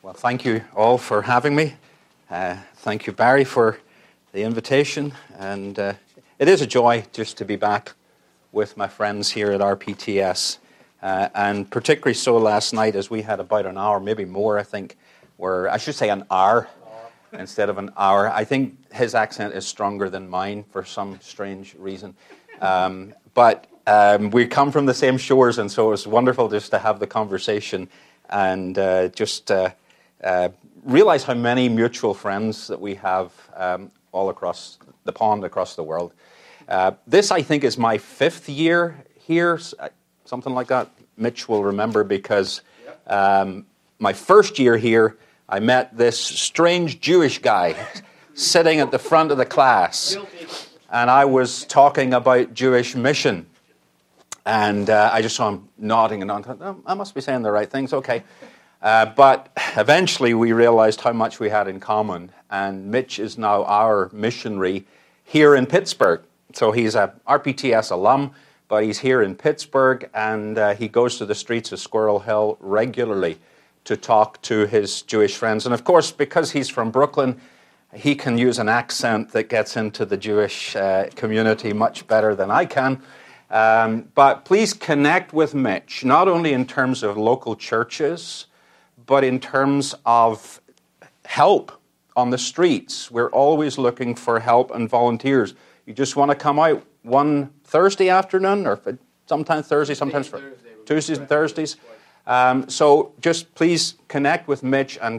Well, thank you all for having me. Thank you, Barry, for the invitation. And it is a joy just to be back with my friends here at RPTS. And particularly so last night as we had about an hour, maybe more, I think, I should say an hour instead of an hour. I think his accent is stronger than mine for some strange reason. But we come from the same shores, and so it was wonderful just to have the conversation and just realize how many mutual friends that we have all across the pond, across the world. This, I think, is my 5th year here, something like that. Mitch will remember because my first year here, I met this strange Jewish guy sitting at the front of the class, and I was talking about Jewish mission. And I just saw him nodding and nodding. Oh, I must be saying the right things, okay. But eventually we realized how much we had in common. And Mitch is now our missionary here in Pittsburgh. So he's a RPTS alum, but he's here in Pittsburgh, and he goes to the streets of Squirrel Hill regularly to talk to his Jewish friends. And of course, because he's from Brooklyn, he can use an accent that gets into the Jewish community much better than I can. But please connect with Mitch, not only in terms of local churches, but in terms of help on the streets. We're always looking for help and volunteers. You just want to come out one Thursday afternoon, or sometimes Thursday, sometimes Tuesdays and Thursdays. So just please connect with Mitch and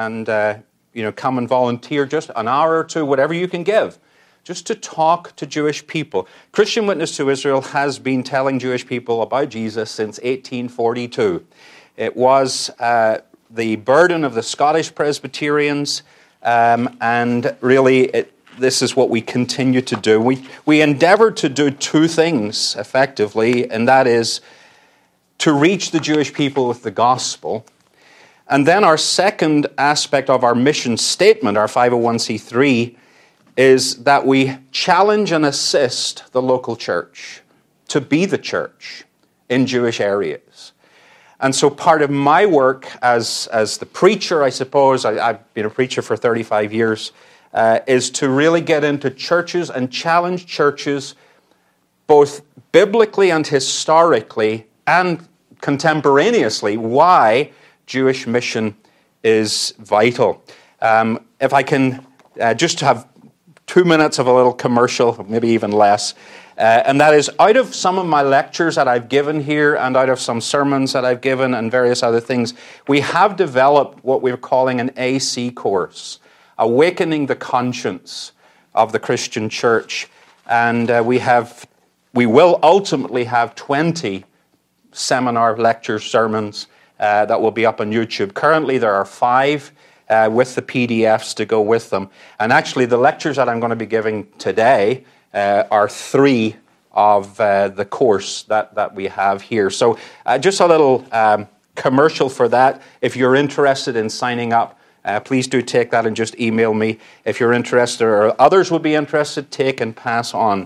come and volunteer just an hour or two, whatever you can give, just to talk to Jewish people. Christian Witness to Israel has been telling Jewish people about Jesus since 1842. It was the burden of the Scottish Presbyterians, and really this is what we continue to do. We endeavor to do two things effectively, and that is to reach the Jewish people with the gospel. And then our second aspect of our mission statement, our 501c3, is that we challenge and assist the local church to be the church in Jewish areas. And so part of my work as the preacher, I suppose, I've been a preacher for 35 years, is to really get into churches and challenge churches both biblically and historically and contemporaneously why Jewish mission is vital. If I can just have 2 minutes of a little commercial, maybe even less, and that is out of some of my lectures that I've given here and out of some sermons that I've given and various other things, we have developed what we're calling an AC course, Awakening the Conscience of the Christian Church. And we will ultimately have 20 seminar, lectures, sermons that will be up on YouTube. Currently there are 5 with the PDFs to go with them. And actually the lectures that I'm going to be giving today are 3 of the course that we have here. So just a little commercial for that. If you're interested in signing up, please do take that and just email me. If you're interested or others would be interested, take and pass on.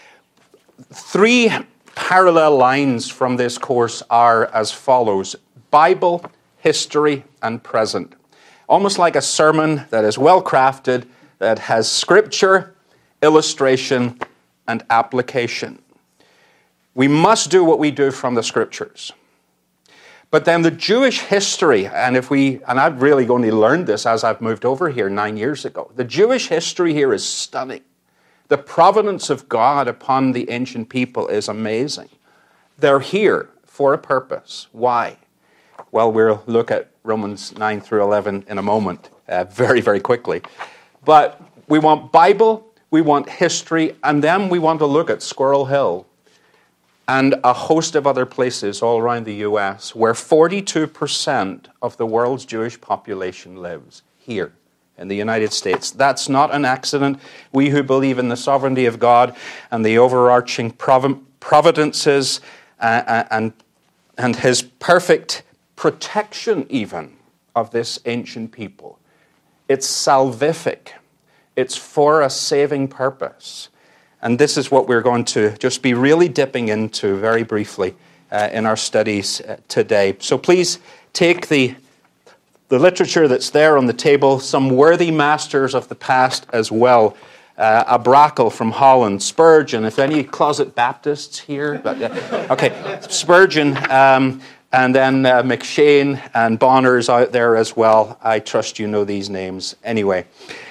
3 parallel lines from this course are as follows: Bible, history, and present. Almost like a sermon that is well crafted, that has scripture, illustration, and application. We must do what we do from the scriptures. But then the Jewish history, and I've really only learned this as I've moved over here 9 years ago, the Jewish history here is stunning. The providence of God upon the ancient people is amazing. They're here for a purpose. Why? Well, we'll look at Romans 9 through 11 in a moment, very, very quickly. But we want Bible, we want history, and then we want to look at Squirrel Hill and a host of other places all around the U.S. where 42% of the world's Jewish population lives here in the United States. That's not an accident. We who believe in the sovereignty of God and the overarching providences and His perfect protection even of this ancient people. It's salvific. It's for a saving purpose. And this is what we're going to just be really dipping into very briefly in our studies today. So please take the the literature that's there on the table, some worthy masters of the past as well. Abrakel from Holland, Spurgeon, if any closet Baptists here. Okay, Spurgeon, and then McShane and Bonner's out there as well. I trust you know these names. Anyway,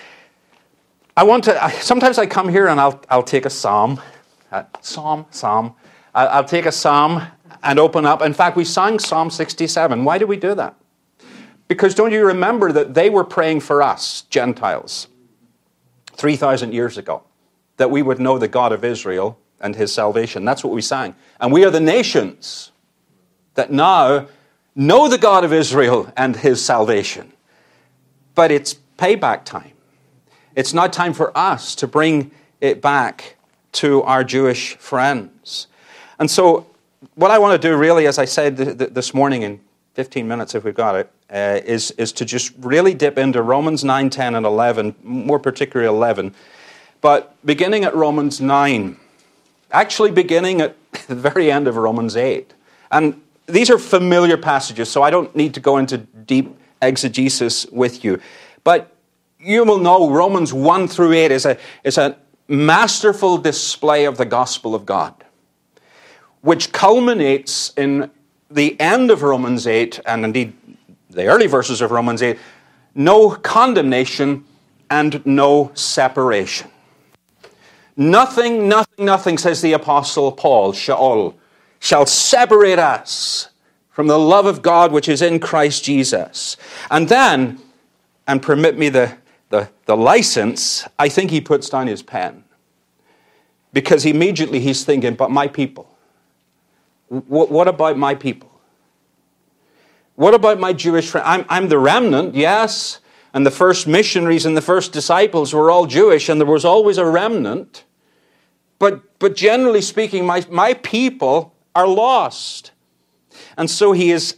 sometimes I come here and I'll take a psalm. I'll take a psalm and open up. In fact, we sang Psalm 67. Why do we do that? Because don't you remember that they were praying for us, Gentiles, 3,000 years ago, that we would know the God of Israel and his salvation. That's what we sang. And we are the nations that now know the God of Israel and his salvation. But it's payback time. It's now time for us to bring it back to our Jewish friends. And so what I want to do really, as I said this morning in 15 minutes if we've got it, is to just really dip into Romans 9, 10, and 11, more particularly 11. But beginning at Romans 9, actually beginning at the very end of Romans 8. And these are familiar passages, so I don't need to go into deep exegesis with you. But you will know Romans 1 through 8 is a masterful display of the gospel of God, which culminates in the end of Romans 8, and indeed the early verses of Romans 8, no condemnation and no separation. Nothing, says the Apostle Paul, shall separate us from the love of God which is in Christ Jesus. And then, and permit me the license, I think he puts down his pen. Because immediately he's thinking, but my people. What about my people? What about my Jewish friends? I'm the remnant, yes. And the first missionaries and the first disciples were all Jewish, and there was always a remnant. But generally speaking, my people are lost. And so he has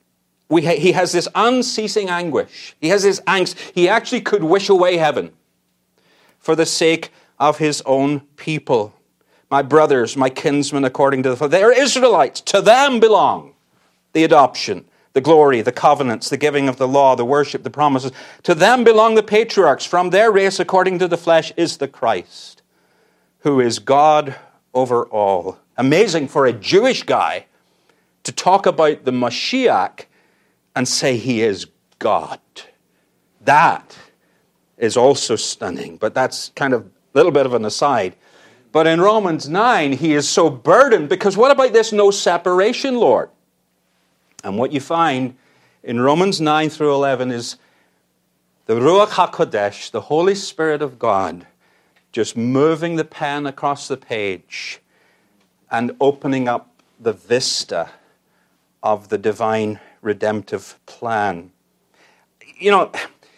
this unceasing anguish. He has this angst. He actually could wish away heaven for the sake of his own people. My brothers, my kinsmen, according to the Father, they are Israelites. To them belong the adoption, the glory, the covenants, the giving of the law, the worship, the promises. To them belong the patriarchs. From their race, according to the flesh, is the Christ, who is God over all. Amazing for a Jewish guy to talk about the Mashiach and say he is God. That is also stunning, but that's kind of a little bit of an aside. But in Romans 9, he is so burdened because what about this no separation, Lord? And what you find in Romans 9 through 11 is the Ruach HaKodesh, the Holy Spirit of God, just moving the pen across the page and opening up the vista of the divine redemptive plan. You know,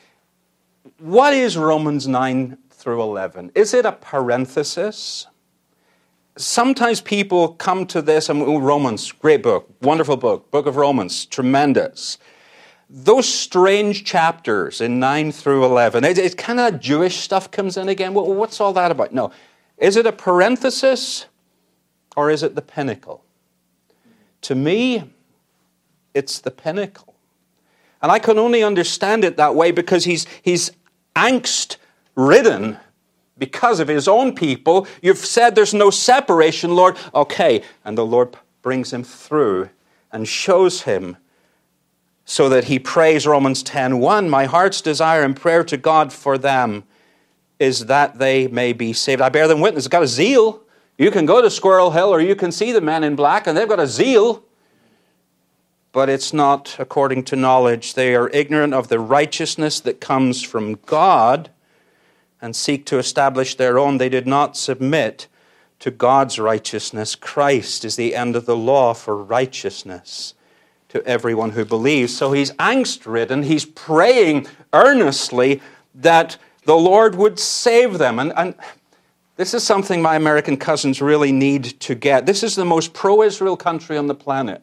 what is Romans 9 through 11? Is it a parenthesis? Sometimes people come to this, and Romans, great book, wonderful book, Book of Romans, tremendous. Those strange chapters in 9 through 11, it's kind of Jewish stuff comes in again. What's all that about? No. Is it a parenthesis or is it the pinnacle? To me, it's the pinnacle. And I can only understand it that way because he's angst-ridden because of his own people. You've said there's no separation, Lord. Okay. And the Lord brings him through and shows him so that he prays Romans 10:1, my heart's desire and prayer to God for them is that they may be saved. I bear them witness. It's got a zeal. You can go to Squirrel Hill or you can see the men in black and they've got a zeal. But it's not according to knowledge. They are ignorant of the righteousness that comes from God and seek to establish their own. They did not submit to God's righteousness. Christ is the end of the law for righteousness to everyone who believes. So he's angst-ridden. He's praying earnestly that the Lord would save them. And this is something my American cousins really need to get. This is the most pro-Israel country on the planet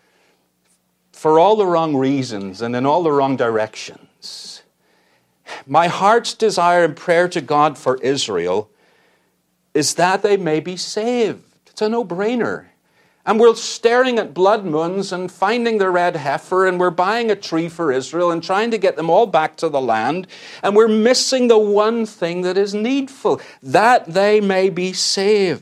for all the wrong reasons and in all the wrong directions. My heart's desire and prayer to God for Israel is that they may be saved. It's a no-brainer. And we're staring at blood moons and finding the red heifer, and we're buying a tree for Israel and trying to get them all back to the land. And we're missing the one thing that is needful, that they may be saved.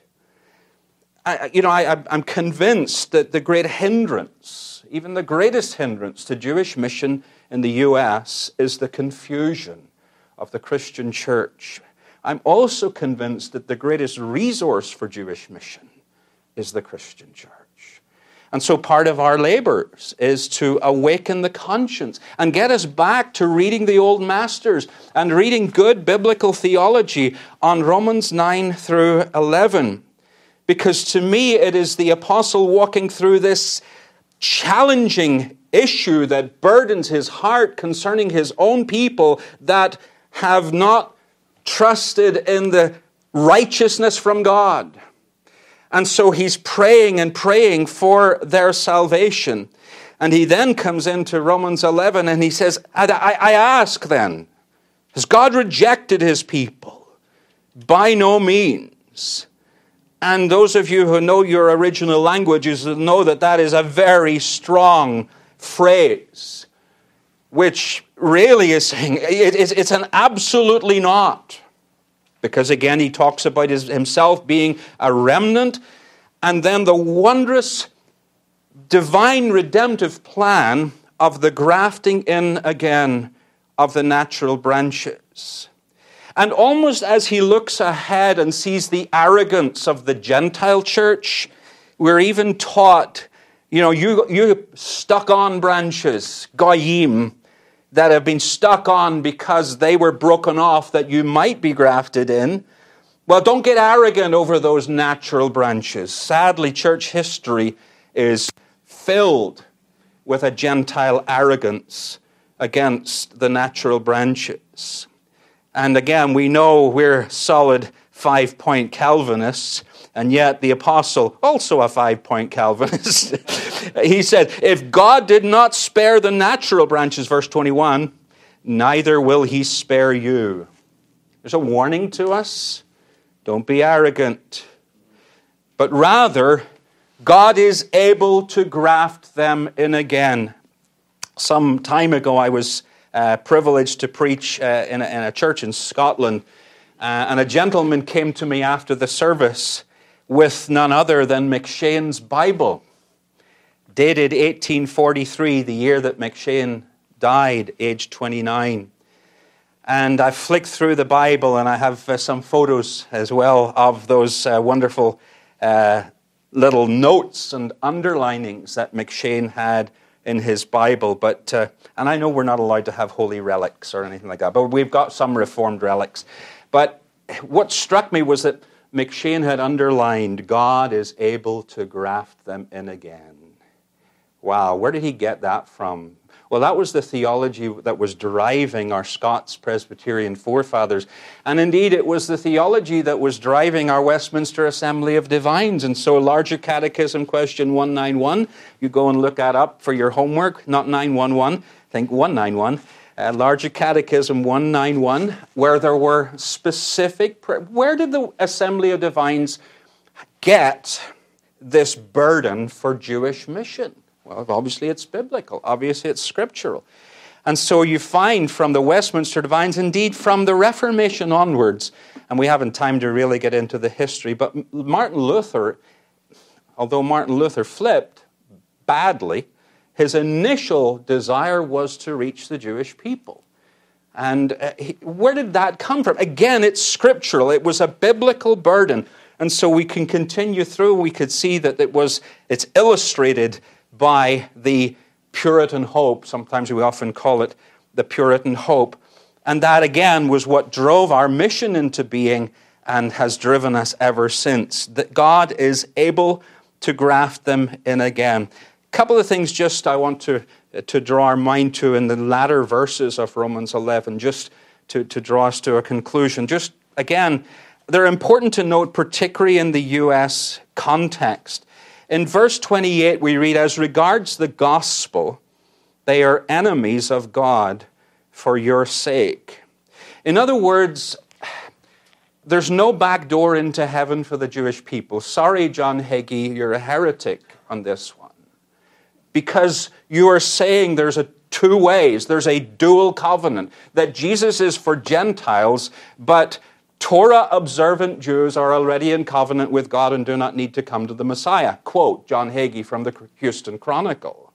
I'm convinced that the great hindrance, even the greatest hindrance to Jewish mission in the U.S. is the confusion of the Christian church. I'm also convinced that the greatest resource for Jewish mission is the Christian church. And so part of our labors is to awaken the conscience and get us back to reading the old masters and reading good biblical theology on Romans 9 through 11. Because to me, it is the apostle walking through this challenging issue that burdens his heart concerning his own people that have not trusted in the righteousness from God. And so he's praying and praying for their salvation. And he then comes into Romans 11 and he says, I ask then, has God rejected his people? By no means. And those of you who know your original languages know that that is a very strong phrase, which really is saying it's an absolutely not. Because again, he talks about himself being a remnant, and then the wondrous divine redemptive plan of the grafting in again of the natural branches. And almost as he looks ahead and sees the arrogance of the Gentile church, we're even taught, you stuck on branches, goyim, that have been stuck on because they were broken off that you might be grafted in. Well, don't get arrogant over those natural branches. Sadly, church history is filled with a Gentile arrogance against the natural branches. And again, we know we're solid 5-point Calvinists, and yet the apostle, also a 5-point Calvinist, he said, if God did not spare the natural branches, verse 21, neither will he spare you. There's a warning to us. Don't be arrogant. But rather, God is able to graft them in again. Some time ago, I was privileged to preach in a church in Scotland, and a gentleman came to me after the service with none other than McCheyne's Bible, dated 1843, the year that McCheyne died, aged 29. And I flicked through the Bible, and I have some photos as well of those wonderful little notes and underlinings that McCheyne had in his Bible. But and I know we're not allowed to have holy relics or anything like that, but we've got some Reformed relics. But what struck me was that McCheyne had underlined, God is able to graft them in again. Wow, where did he get that from? Well, that was the theology that was driving our Scots Presbyterian forefathers. And indeed, it was the theology that was driving our Westminster Assembly of Divines. And so Larger Catechism question 191, you go and look that up for your homework, not 911, I think 191. Larger Catechism 191, where there were specific... Where did the Assembly of Divines get this burden for Jewish mission? Well, obviously it's biblical. Obviously it's scriptural. And so you find from the Westminster Divines, indeed from the Reformation onwards, and we haven't time to really get into the history, but Martin Luther, although Martin Luther flipped badly, his initial desire was to reach the Jewish people. And where did that come from? Again, it's scriptural. It was a biblical burden. And so we can continue through. We could see that it's illustrated by the Puritan hope. Sometimes we often call it the Puritan hope. And that, again, was what drove our mission into being and has driven us ever since. That God is able to graft them in again. A couple of things just I want to draw our mind to in the latter verses of Romans 11, just to draw us to a conclusion. Just, again, they're important to note, particularly in the U.S. context. In verse 28, we read, as regards the gospel, they are enemies of God for your sake. In other words, There's no back door into heaven for the Jewish people. Sorry, John Hagee, you're a heretic on this one. Because you are saying there's two ways, there's a dual covenant, that Jesus is for Gentiles, but Torah-observant Jews are already in covenant with God and do not need to come to the Messiah. Quote, John Hagee from the Houston Chronicle.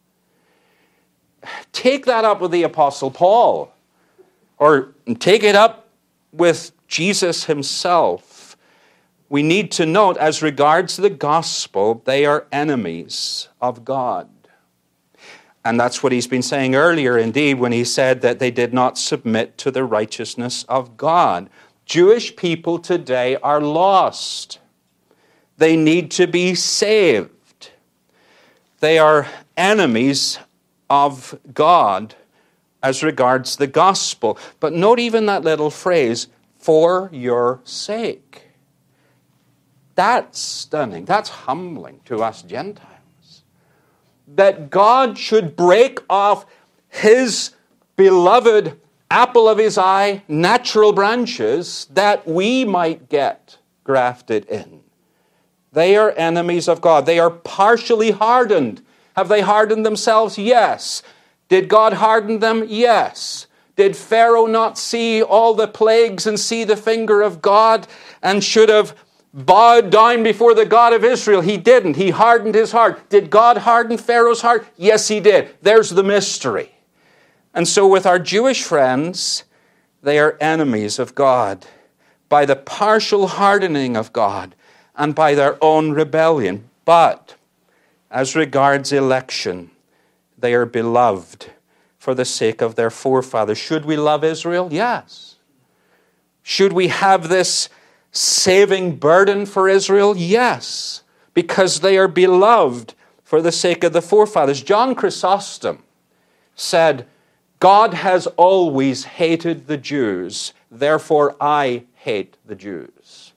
Take that up with the Apostle Paul, or take it up with Jesus himself. We need to note, as regards the gospel, they are enemies of God. And that's what he's been saying earlier, indeed, when he said that they did not submit to the righteousness of God. Jewish people today are lost. They need to be saved. They are enemies of God as regards the gospel. But note even that little phrase, for your sake. That's stunning. That's humbling to us Gentiles. That God should break off his beloved apple of his eye, natural branches, that we might get grafted in. They are enemies of God. They are partially hardened. Have they hardened themselves? Yes. Did God harden them? Yes. Did Pharaoh not see all the plagues and see the finger of God and should have bowed down before the God of Israel? He didn't. He hardened his heart. Did God harden Pharaoh's heart? Yes, he did. There's the mystery. And so with our Jewish friends, they are enemies of God by the partial hardening of God and by their own rebellion. But as regards election, they are beloved for the sake of their forefathers. Should we love Israel? Yes. Should we have this saving burden for Israel? Yes, because they are beloved for the sake of the forefathers. John Chrysostom said, God has always hated the Jews, therefore I hate the Jews.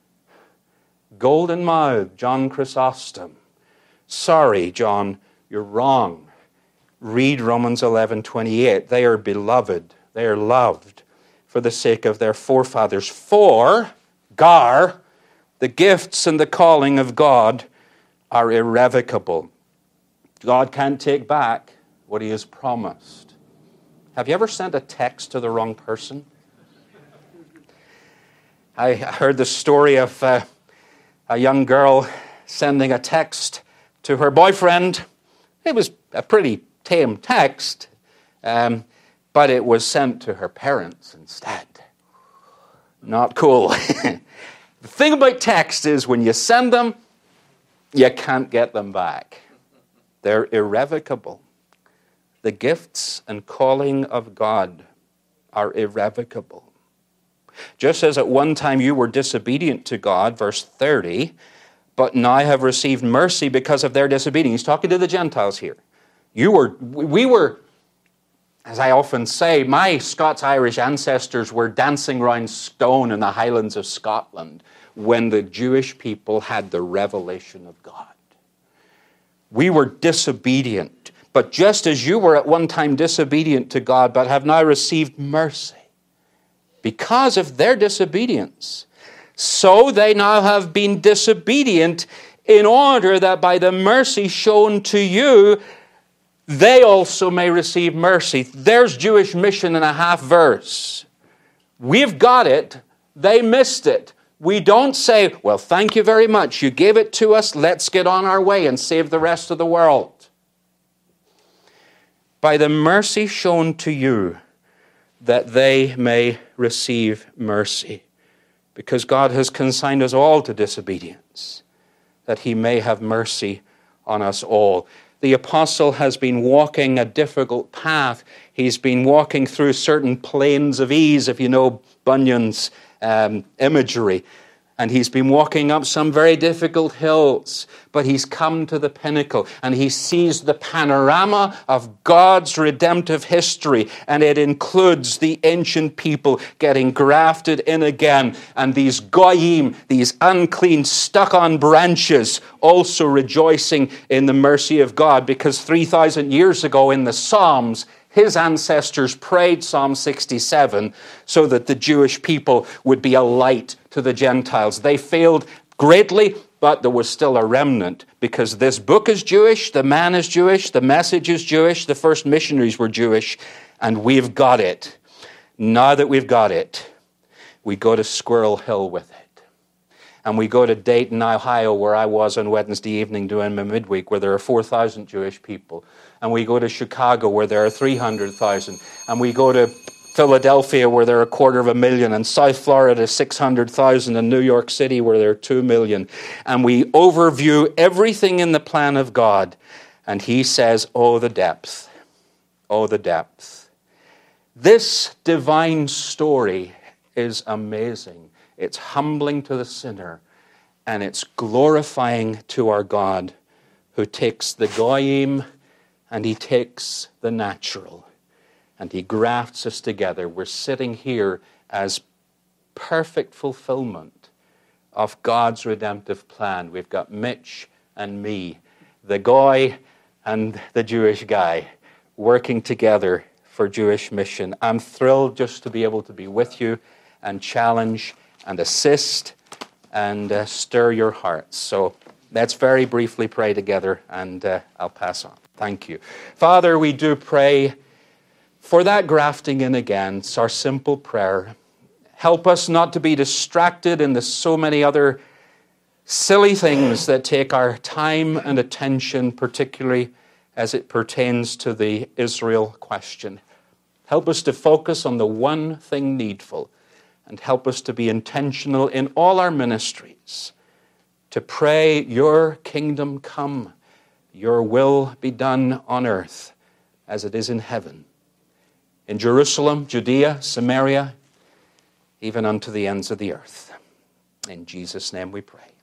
Golden mouth, John Chrysostom. Sorry, John, you're wrong. Read Romans 11:28. They are beloved, they are loved for the sake of their forefathers. For, gar, the gifts and the calling of God are irrevocable. God can't take back what he has promised. Have you ever sent a text to the wrong person? I heard the story of a young girl sending a text to her boyfriend. It was a pretty tame text, but it was sent to her parents instead. Not cool. The thing about text is when you send them, you can't get them back. They're irrevocable. The gifts and calling of God are irrevocable. Just as at one time you were disobedient to God, verse 30, but now have received mercy because of their disobedience. He's talking to the Gentiles here. We were, as I often say, my Scots-Irish ancestors were dancing round stone in the Highlands of Scotland when the Jewish people had the revelation of God. We were disobedient, but just as you were at one time disobedient to God, but have now received mercy because of their disobedience, so they now have been disobedient in order that by the mercy shown to you, they also may receive mercy. There's Jewish mission in a half verse. We've got it. They missed it. We don't say, well, thank you very much. You gave it to us. Let's get on our way and save the rest of the world. By the mercy shown to you, that they may receive mercy. Because God has consigned us all to disobedience, that he may have mercy on us all. The apostle has been walking a difficult path. He's been walking through certain plains of ease, if you know Bunyan's imagery. And he's been walking up some very difficult hills, but he's come to the pinnacle and he sees the panorama of God's redemptive history, and it includes the ancient people getting grafted in again, and these goyim, these unclean stuck-on branches, also rejoicing in the mercy of God, because 3,000 years ago in the Psalms, His ancestors prayed Psalm 67 so that the Jewish people would be a light to the Gentiles. They failed greatly, but there was still a remnant, because this book is Jewish, the man is Jewish, the message is Jewish, the first missionaries were Jewish, and we've got it. Now that we've got it, we go to Squirrel Hill with it. And we go to Dayton, Ohio, where I was on Wednesday evening doing my midweek, where there are 4,000 Jewish people. And we go to Chicago, where there are 300,000. And we go to Philadelphia, where there are 250,000. And South Florida, 600,000. And New York City, where there are 2 million. And we overview everything in the plan of God. And he says, oh, the depth. Oh, the depth. This divine story is amazing. It's humbling to the sinner, and it's glorifying to our God, who takes the goyim and he takes the natural, and he grafts us together. We're sitting here as perfect fulfillment of God's redemptive plan. We've got Mitch and me, the goy and the Jewish guy, working together for Jewish mission. I'm thrilled just to be able to be with you and challenge and assist and stir your hearts. So let's very briefly pray together, and I'll pass on. Thank you. Father, we do pray for that grafting in again. It's our simple prayer. Help us not to be distracted in the so many other silly things that take our time and attention, particularly as it pertains to the Israel question. Help us to focus on the one thing needful, and help us to be intentional in all our ministries, to pray, your kingdom come, your will be done on earth as it is in heaven, in Jerusalem, Judea, Samaria, even unto the ends of the earth. In Jesus' name we pray.